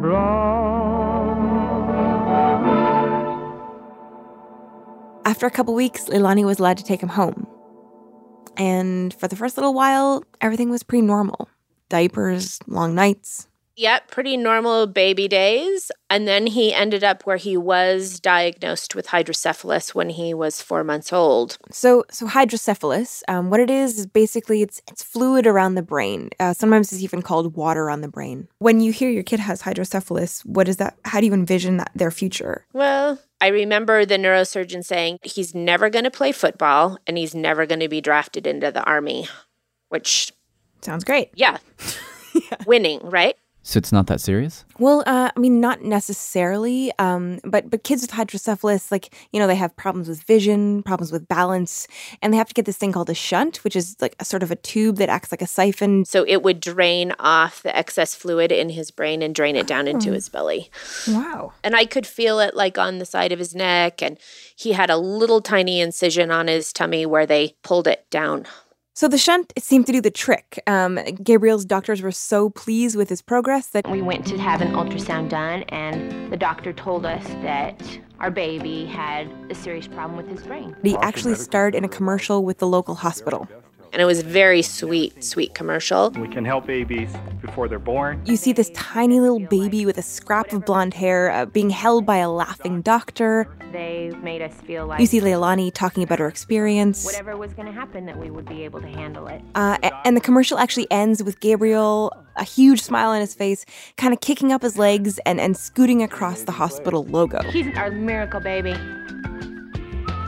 After a couple weeks, Leilani was allowed to take him home. And for the first little while, everything was pretty normal. Diapers, long nights. Yep, pretty normal baby days. And then he ended up where he was diagnosed with hydrocephalus when he was 4 months old. So hydrocephalus, what it is basically it's fluid around the brain. Sometimes it's even called water on the brain. When you hear your kid has hydrocephalus, what is that? How do you envision their future? Well, I remember the neurosurgeon saying he's never going to play football and he's never going to be drafted into the Army, which sounds great. Yeah. Winning, right? So it's not that serious? Well, I mean, not necessarily. But kids with hydrocephalus, like, you know, they have problems with vision, problems with balance, and they have to get this thing called a shunt, which is like a sort of a tube that acts like a siphon. So it would drain off the excess fluid in his brain and drain it down into his belly. Wow. And I could feel it like on the side of his neck, and he had a little tiny incision on his tummy where they pulled it down. So the shunt, it seemed to do the trick. Gabriel's doctors were so pleased with his progress that we went to have an ultrasound done, and the doctor told us that our baby had a serious problem with his brain. He actually starred in a commercial with the local hospital. And it was a very sweet commercial. We can help babies before they're born. You see this tiny little baby with a scrap of blonde hair being held by a laughing doctor. They made us feel like... You see Leilani talking about her experience. Whatever was going to happen, that we would be able to handle it. And the commercial actually ends with Gabriel, a huge smile on his face, kind of kicking up his legs and scooting across the hospital logo. He's our miracle baby.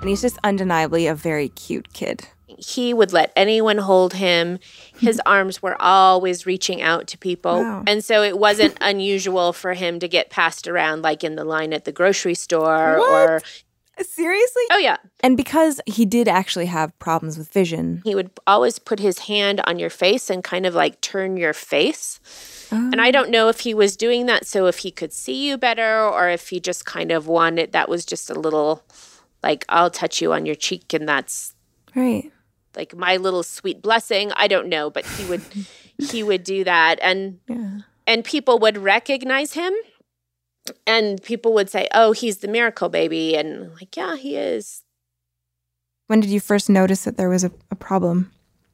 And he's just undeniably a very cute kid. He would let anyone hold him. His arms were always reaching out to people. Wow. And so it wasn't unusual for him to get passed around like in the line at the grocery store or Seriously? Oh, yeah. And because he did actually have problems with vision. He would always put his hand on your face and kind of like turn your face. And I don't know if he was doing that so if he could see you better or if he just kind of wanted, that was just a little like, I'll touch you on your cheek and that's right. Like my little sweet blessing. I don't know, but he would do that. And people would recognize him. And people would say, oh, he's the miracle baby. And I'm like, yeah, he is. When did you first notice that there was a problem?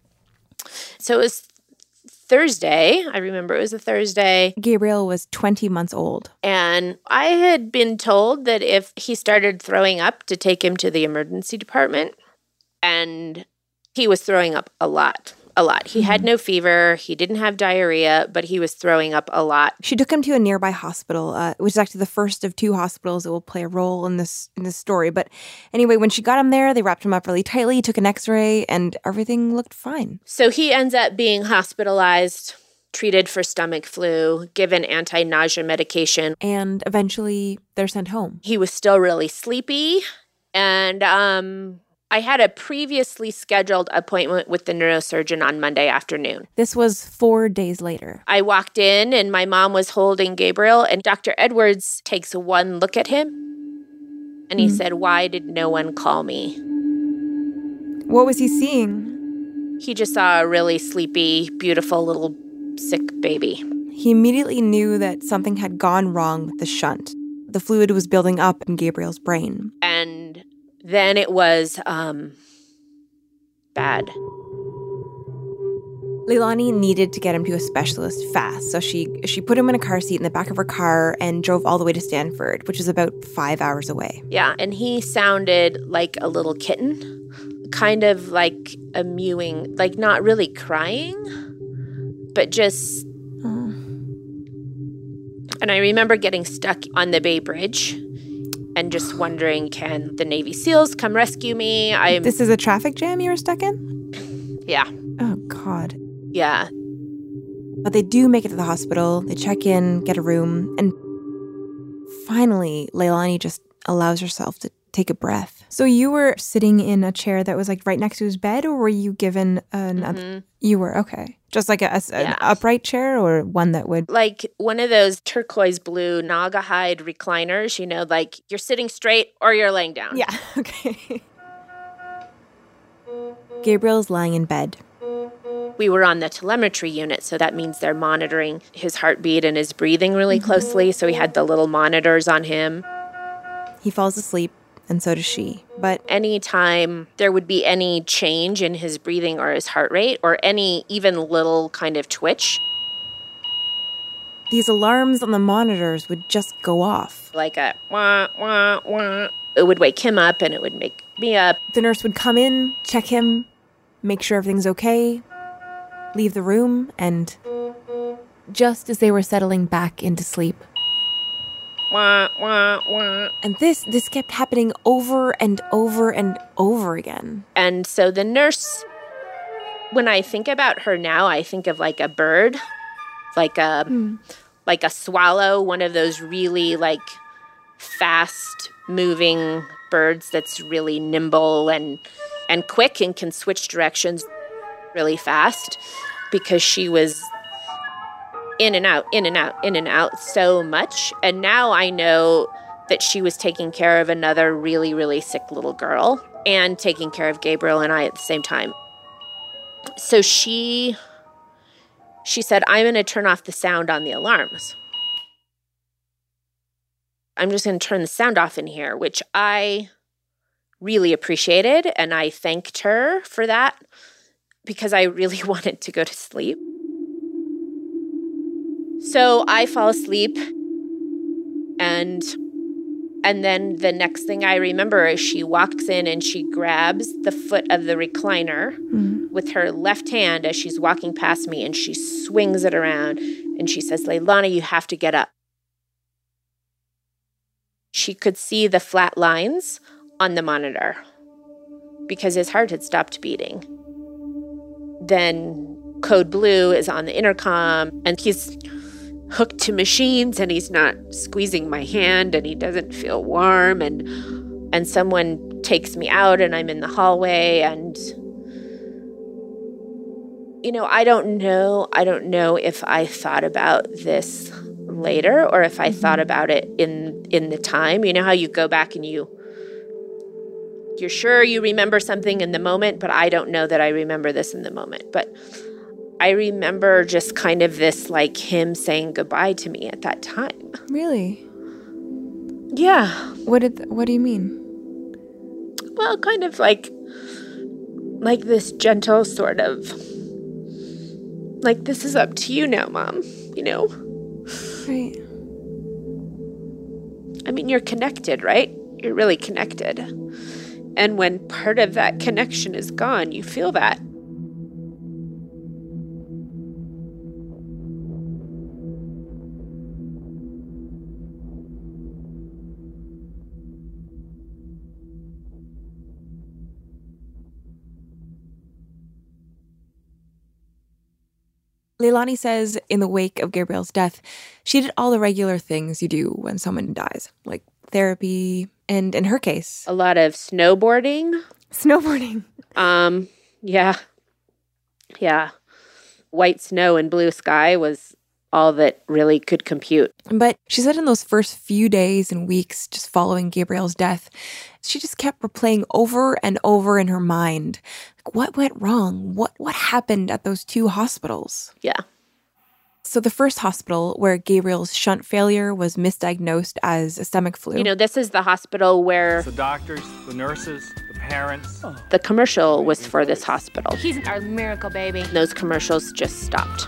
So it was Thursday. I remember it was a Thursday. Gabriel was 20 months old. And I had been told that if he started throwing up to take him to the emergency department. And he was throwing up a lot. He had no fever. He didn't have diarrhea, but he was throwing up a lot. She took him to a nearby hospital, which is actually the first of 2 hospitals that will play a role in this story. But anyway, when she got him there, they wrapped him up really tightly, took an x-ray, and everything looked fine. So he ends up being hospitalized, treated for stomach flu, given anti-nausea medication. And eventually they're sent home. He was still really sleepy. And I had a previously scheduled appointment with the neurosurgeon on Monday afternoon. This was 4 days later. I walked in and my mom was holding Gabriel and Dr. Edwards takes one look at him and he said, why did no one call me? What was he seeing? He just saw a really sleepy, beautiful little sick baby. He immediately knew that something had gone wrong with the shunt. The fluid was building up in Gabriel's brain. And then it was bad. Leilani needed to get him to a specialist fast, so she put him in a car seat in the back of her car and drove all the way to Stanford, which is about 5 hours away. Yeah, and he sounded like a little kitten, kind of like a mewing, like not really crying, but just... And I remember getting stuck on the Bay Bridge and just wondering, can the Navy SEALs come rescue me? This is a traffic jam you were stuck in? Yeah. Oh, God. Yeah. But they do make it to the hospital. They check in, get a room, and finally, Leilani just allows herself to take a breath. So you were sitting in a chair that was like right next to his bed, or were you given another? You were, okay. Just like an upright chair or one that would... Like one of those turquoise blue Naugahyde recliners, you know, like you're sitting straight or you're laying down. Yeah, okay. Gabriel's lying in bed. We were on the telemetry unit, so that means they're monitoring his heartbeat and his breathing really closely. So we had the little monitors on him. He falls asleep, and so does she. But anytime there would be any change in his breathing or his heart rate or any even little kind of twitch, these alarms on the monitors would just go off. Like a wah, wah, wah. It would wake him up and it would make me up. The nurse would come in, check him, make sure everything's okay, leave the room, and just as they were settling back into sleep, wah, wah, wah. And this kept happening over and over and over again. And so the nurse, when I think about her now, I think of like a bird, like a swallow, one of those really like fast moving birds that's really nimble and quick and can switch directions really fast, because she was in and out, in and out, in and out so much. And now I know that she was taking care of another really, really sick little girl and taking care of Gabriel and I at the same time. So she said, I'm going to turn off the sound on the alarms. I'm just going to turn the sound off in here, which I really appreciated. And I thanked her for that because I really wanted to go to sleep. So I fall asleep, and then the next thing I remember is she walks in and she grabs the foot of the recliner with her left hand as she's walking past me, and she swings it around, and she says, Leilani, you have to get up. She could see the flat lines on the monitor. because his heart had stopped beating. Then Code Blue is on the intercom, and he's hooked to machines, and he's not squeezing my hand, and he doesn't feel warm, and someone takes me out, and I'm in the hallway, and I don't know if I thought about this later or if I thought about it in the time. You know how you go back and you're sure you remember something in the moment, but I don't know that I remember this in the moment. But I remember just kind of this, like, him saying goodbye to me at that time. Really? Yeah. What do you mean? Well, kind of like this gentle sort of, like, this is up to you now, Mom, Right. I mean, you're connected, right? You're really connected. And when part of that connection is gone, you feel that. Leilani says in the wake of Gabriel's death, she did all the regular things you do when someone dies, like therapy, and in her case, a lot of snowboarding. Yeah. White snow and blue sky was all that really could compute. But she said in those first few days and weeks just following Gabriel's death, she just kept replaying over and over in her mind, like, what went wrong? What happened at those two hospitals? Yeah. So the first hospital where Gabriel's shunt failure was misdiagnosed as a stomach flu. This is the hospital where the doctors, the nurses, the parents. The commercial was for this hospital. He's our miracle baby. Those commercials just stopped.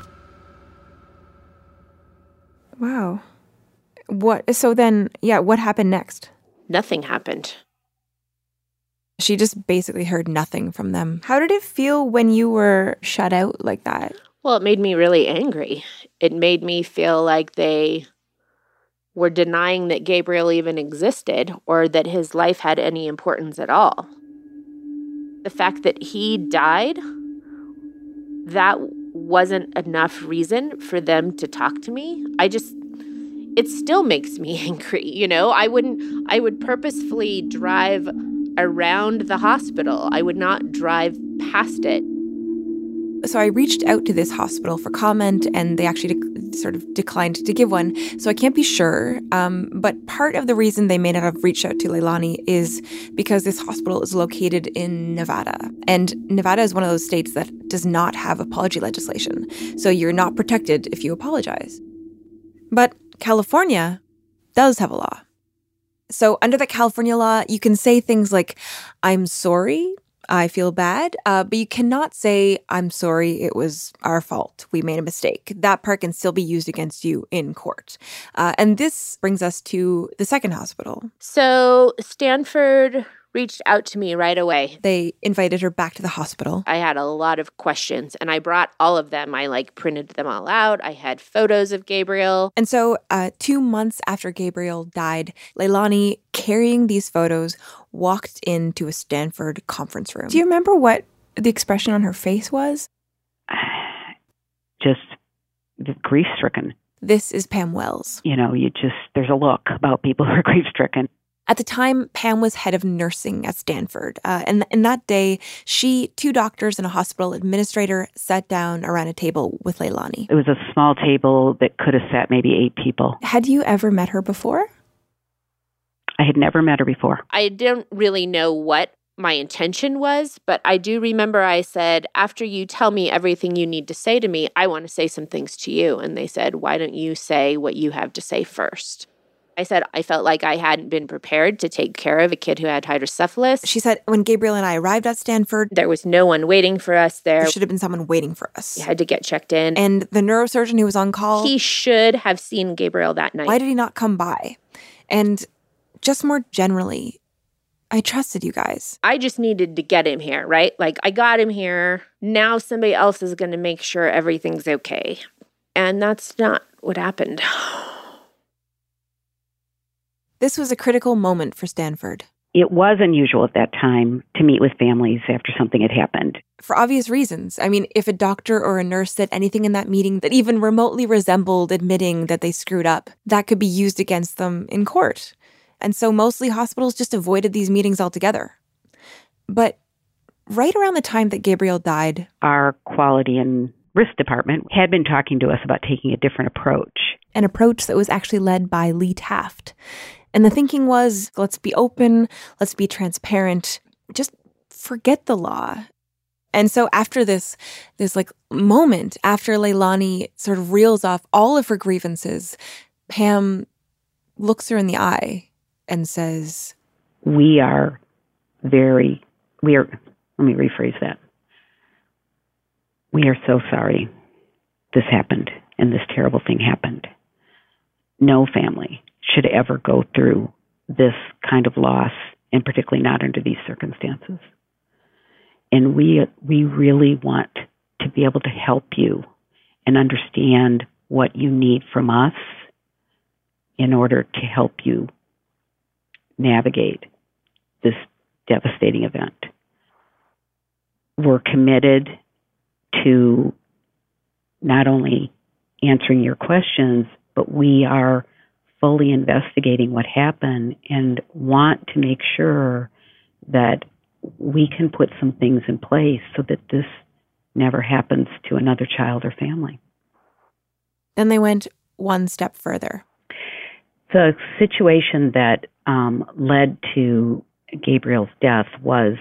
Wow. What happened next? Nothing happened. She just basically heard nothing from them. How did it feel when you were shut out like that? Well, it made me really angry. It made me feel like they were denying that Gabriel even existed or that his life had any importance at all. The fact that he died, that wasn't enough reason for them to talk to me. It still makes me angry, I would purposefully drive around the hospital. I would not drive past it. So I reached out to this hospital for comment, and they actually sort of declined to give one. So I can't be sure. But part of the reason they may not have reached out to Leilani is because this hospital is located in Nevada. And Nevada is one of those states that does not have apology legislation. So you're not protected if you apologize. But California does have a law. So under the California law, you can say things like, I'm sorry, I feel bad, but you cannot say, I'm sorry, it was our fault, we made a mistake. That part can still be used against you in court. And this brings us to the second hospital. So Stanford reached out to me right away. They invited her back to the hospital. I had a lot of questions, and I brought all of them. I printed them all out. I had photos of Gabriel. And so 2 months after Gabriel died, Leilani, carrying these photos, walked into a Stanford conference room. Do you remember what the expression on her face was? Just grief-stricken. This is Pam Wells. There's a look about people who are grief-stricken. At the time, Pam was head of nursing at Stanford. And that day, she, 2 doctors, and a hospital administrator sat down around a table with Leilani. It was a small table that could have sat maybe 8 people. Had you ever met her before? I had never met her before. I didn't really know what my intention was, but I do remember I said, after you tell me everything you need to say to me, I want to say some things to you. And they said, why don't you say what you have to say first? I said I felt like I hadn't been prepared to take care of a kid who had hydrocephalus. She said, when Gabriel and I arrived at Stanford, there was no one waiting for us there. There should have been someone waiting for us. We had to get checked in. And the neurosurgeon who was on call, he should have seen Gabriel that night. Why did he not come by? And just more generally, I trusted you guys. I just needed to get him here, right? I got him here. Now somebody else is going to make sure everything's okay. And that's not what happened. This was a critical moment for Stanford. it was unusual at that time to meet with families after something had happened. For obvious reasons. I mean, if a doctor or a nurse said anything in that meeting that even remotely resembled admitting that they screwed up, that could be used against them in court. And so mostly hospitals just avoided these meetings altogether. But right around the time that Gabriel died, our quality and risk department had been talking to us about taking a different approach. An approach that was actually led by Lee Taft. And the thinking was, let's be open, let's be transparent, just forget the law. And so after this like moment, after Leilani sort of reels off all of her grievances, Pam looks her in the eye and says, let me rephrase that. We are so sorry this happened and this terrible thing happened. No family should ever go through this kind of loss, and particularly not under these circumstances. And we really want to be able to help you and understand what you need from us in order to help you navigate this devastating event. We're committed to not only answering your questions, but we are fully investigating what happened and want to make sure that we can put some things in place so that this never happens to another child or family. Then they went one step further. The situation that led to Gabriel's death was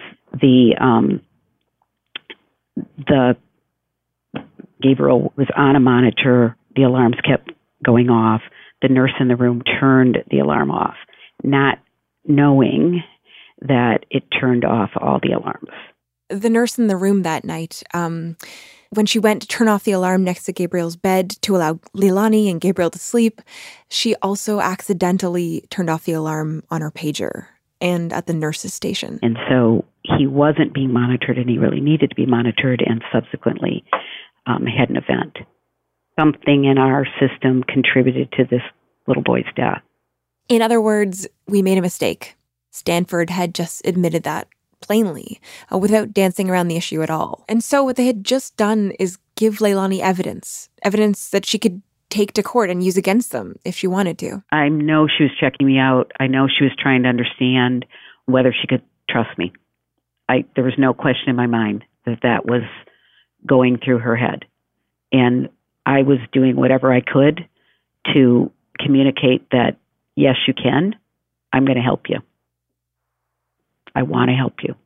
Gabriel was on a monitor. The alarms kept going off. The nurse in the room turned the alarm off, not knowing that it turned off all the alarms. The nurse in the room that night, when she went to turn off the alarm next to Gabriel's bed to allow Leilani and Gabriel to sleep, she also accidentally turned off the alarm on her pager and at the nurse's station. And so he wasn't being monitored, and he really needed to be monitored, and subsequently had an event. Something in our system contributed to this little boy's death. In other words, we made a mistake. Stanford had just admitted that plainly, without dancing around the issue at all. And so what they had just done is give Leilani evidence that she could take to court and use against them if she wanted to. I know she was checking me out. I know she was trying to understand whether she could trust me. There was no question in my mind that was going through her head. And I was doing whatever I could to communicate that, yes, you can. I'm going to help you. I want to help you.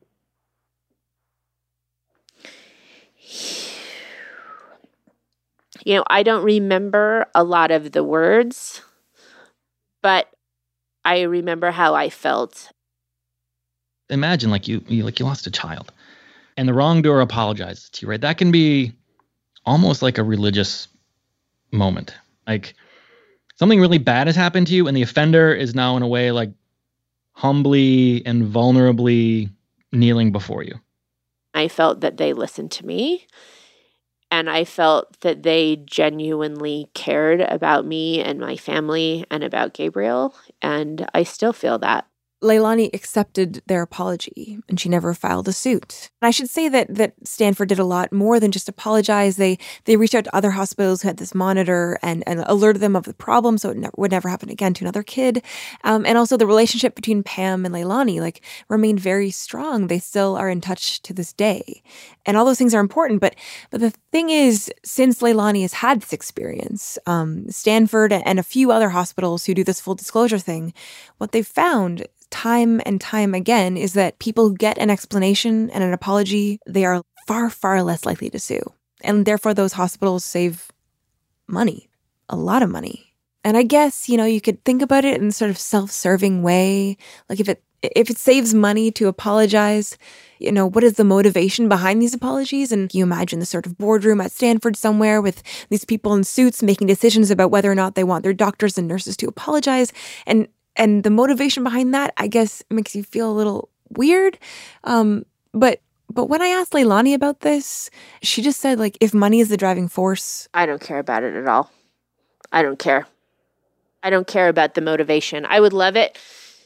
You know, I don't remember a lot of the words, but I remember how I felt. Imagine like you lost a child and the wrongdoer apologizes to you, right? That can be almost like a religious moment. Like something really bad has happened to you and the offender is now in a way like humbly and vulnerably kneeling before you. I felt that they listened to me, and I felt that they genuinely cared about me and my family and about Gabriel, and I still feel that. Leilani accepted their apology, and she never filed a suit. And I should say that Stanford did a lot more than just apologize. They reached out to other hospitals who had this monitor and alerted them of the problem so it would never happen again to another kid. And also the relationship between Pam and Leilani remained very strong. They still are in touch to this day. And all those things are important. But the thing is, since Leilani has had this experience, Stanford and a few other hospitals who do this full disclosure thing, what they've found time and time again is that people who get an explanation and an apology, they are far, far less likely to sue. And therefore, those hospitals save money, a lot of money. And I guess, you could think about it in sort of self-serving way. Like if it saves money to apologize, what is the motivation behind these apologies? And you imagine the sort of boardroom at Stanford somewhere with these people in suits making decisions about whether or not they want their doctors and nurses to apologize. And the motivation behind that, I guess, makes you feel a little weird. But when I asked Leilani about this, she just said, if money is the driving force. I don't care about it at all. I don't care. I don't care about the motivation. I would love it.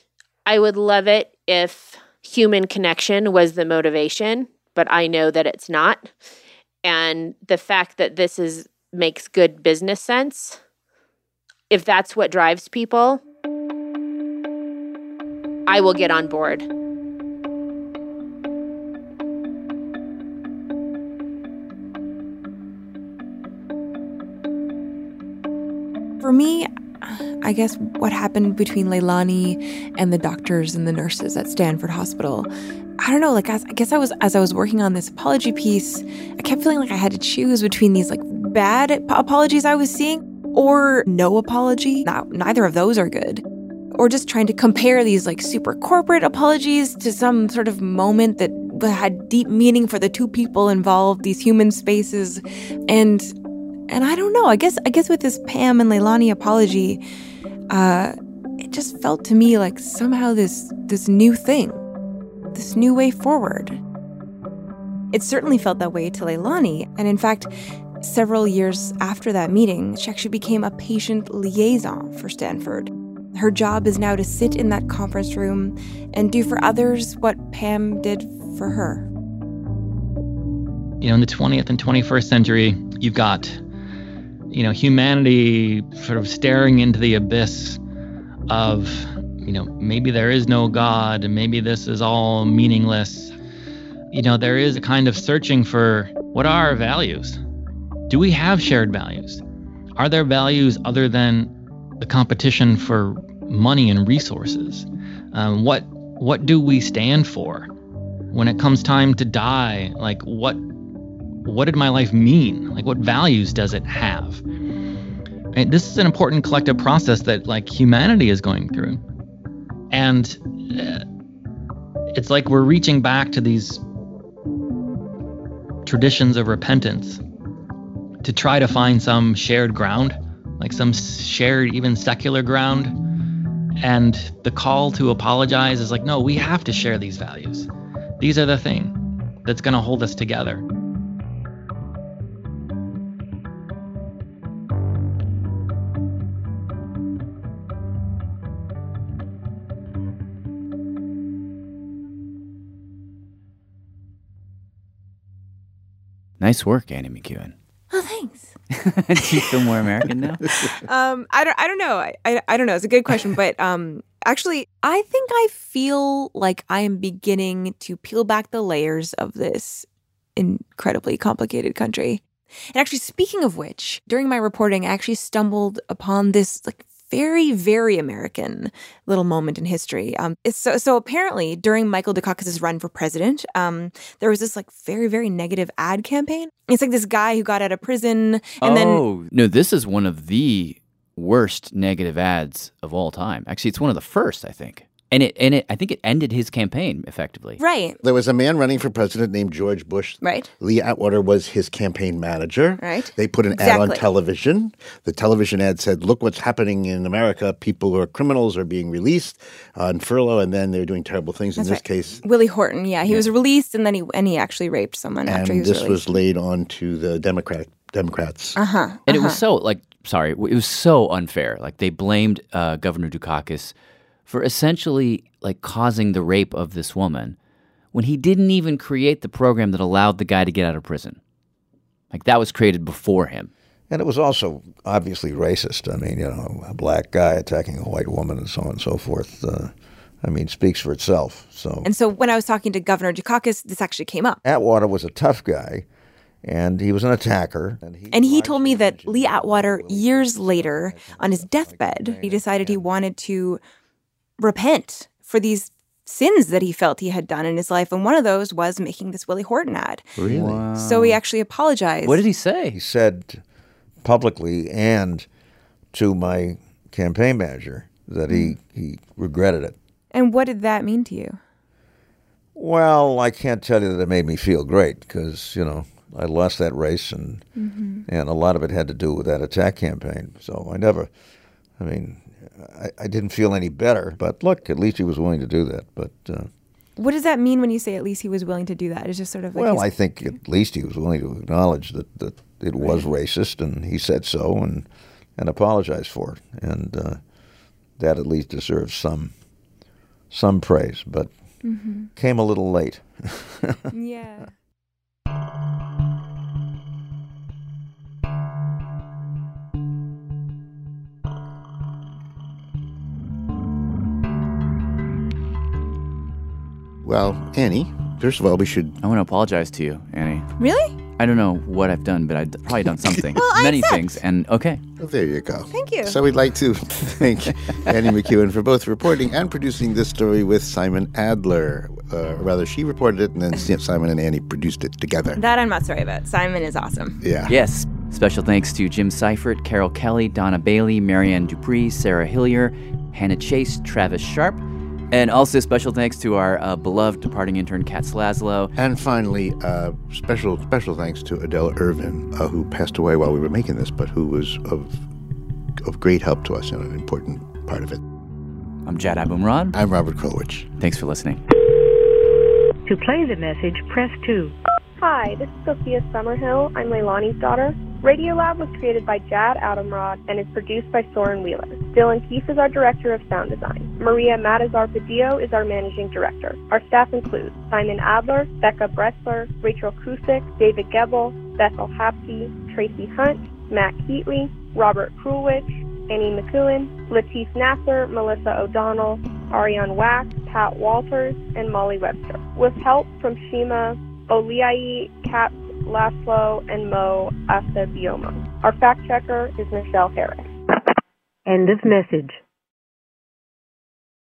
I would love it if human connection was the motivation, but I know that it's not. And the fact that this makes good business sense, if that's what drives people, I will get on board. For me, I guess what happened between Leilani and the doctors and the nurses at Stanford Hospital, I don't know, like, as I was working on this apology piece, I kept feeling like I had to choose between these, like, bad apologies I was seeing or no apology. Now, neither of those are good. Or just trying to compare these, like, super corporate apologies to some sort of moment that had deep meaning for the two people involved, these human spaces. And I don't know, I guess with this Pam and Leilani apology, it just felt to me like somehow this new thing, this new way forward. It certainly felt that way to Leilani. And in fact, several years after that meeting, she actually became a patient liaison for Stanford. Her job is now to sit in that conference room and do for others what Pam did for her. In the 20th and 21st century, you've got, humanity sort of staring into the abyss of, maybe there is no God and maybe this is all meaningless. There is a kind of searching for what are our values? Do we have shared values? Are there values other than the competition for money and resources? What do we stand for? When it comes time to die, like what did my life mean? Like what values does it have? And this is an important collective process that like humanity is going through. And it's like we're reaching back to these traditions of repentance to try to find some shared ground, like some shared, even secular ground. And the call to apologize is like, no, we have to share these values. These are the thing that's going to hold us together. Nice work, Annie McEwen. Oh, thanks. Do you feel more American now? I don't know. I don't know. It's a good question, but actually, I think I feel like I am beginning to peel back the layers of this incredibly complicated country. And actually, speaking of which, during my reporting, I actually stumbled upon this like very, very American little moment in history. So apparently, during Michael Dukakis' run for president, there was this like very, very negative ad campaign. It's like this guy who got out of prison and no, this is one of the worst negative ads of all time. Actually, it's one of the first, I think. And I think it ended his campaign effectively. Right. There was a man running for president named George Bush. Right. Lee Atwater was his campaign manager. Right. They put an ad on television. The television ad said, look what's happening in America. People who are criminals are being released on furlough, and then they're doing terrible things. That's in this right. case, Willie Horton. Yeah, he was released, and then he actually raped someone after he was released. And this was laid on to the Democrats. And it was so it was so unfair. Like they blamed Governor Dukakis for essentially like causing the rape of this woman when he didn't even create the program that allowed the guy to get out of prison. Like that was created before him. And it was also obviously racist. I mean, a black guy attacking a white woman and so on and so forth, speaks for itself. And so when I was talking to Governor Dukakis, this actually came up. Atwater was a tough guy, and he was an attacker. And he told me that Lee Atwater, years later, on his deathbed, he decided he wanted to repent for these sins that he felt he had done in his life. And one of those was making this Willie Horton ad. Really? Wow. So he actually apologized. What did he say? He said publicly and to my campaign manager that he regretted it. And what did that mean to you? Well, I can't tell you that it made me feel great because, I lost that race and a lot of it had to do with that attack campaign. So I didn't feel any better, but look, at least he was willing to do that. But what does that mean when you say at least he was willing to do that? It's just sort of like I think at least he was willing to acknowledge that it was racist, and he said so and apologized for it. And that at least deserves some some praise, but came a little late. Yeah. Well, Annie, first of all, we should... I want to apologize to you, Annie. Really? I don't know what I've done, but I've probably done something. Well, Many things. And okay. Well, there you go. Thank you. So we'd like to thank Annie McEwen for both reporting and producing this story with Simon Adler. Rather, she reported it, and then Simon and Annie produced it together. That I'm not sorry about. Simon is awesome. Yeah. Yes. Special thanks to Jim Seifert, Carol Kelly, Donna Bailey, Marianne Dupree, Sarah Hillier, Hannah Chase, Travis Sharp. And also special thanks to our beloved departing intern, Kat Slaslow. And finally, special thanks to Adele Irvin, who passed away while we were making this, but who was of great help to us and an important part of it. I'm Jad Abumrad. I'm Robert Krulwich. Thanks for listening. To play the message, press 2. Hi, this is Sophia Summerhill. I'm Leilani's daughter. Radiolab was created by Jad Adamrad and is produced by Soren Wheeler. Dylan Keefe is our director of sound design. Maria Matazar-Padillo is our managing director. Our staff includes Simon Adler, Becca Bressler, Rachel Kusick, David Gebel, Bethel Hapke, Tracy Hunt, Matt Keatley, Robert Krulwich, Annie McEwen, Latif Nasser, Melissa O'Donnell, Ariane Wax, Pat Walters, and Molly Webster, with help from Shima Oliai, Kat Laszlo, and Mo Asabiomo. Our fact checker is Michelle Harris. End of message.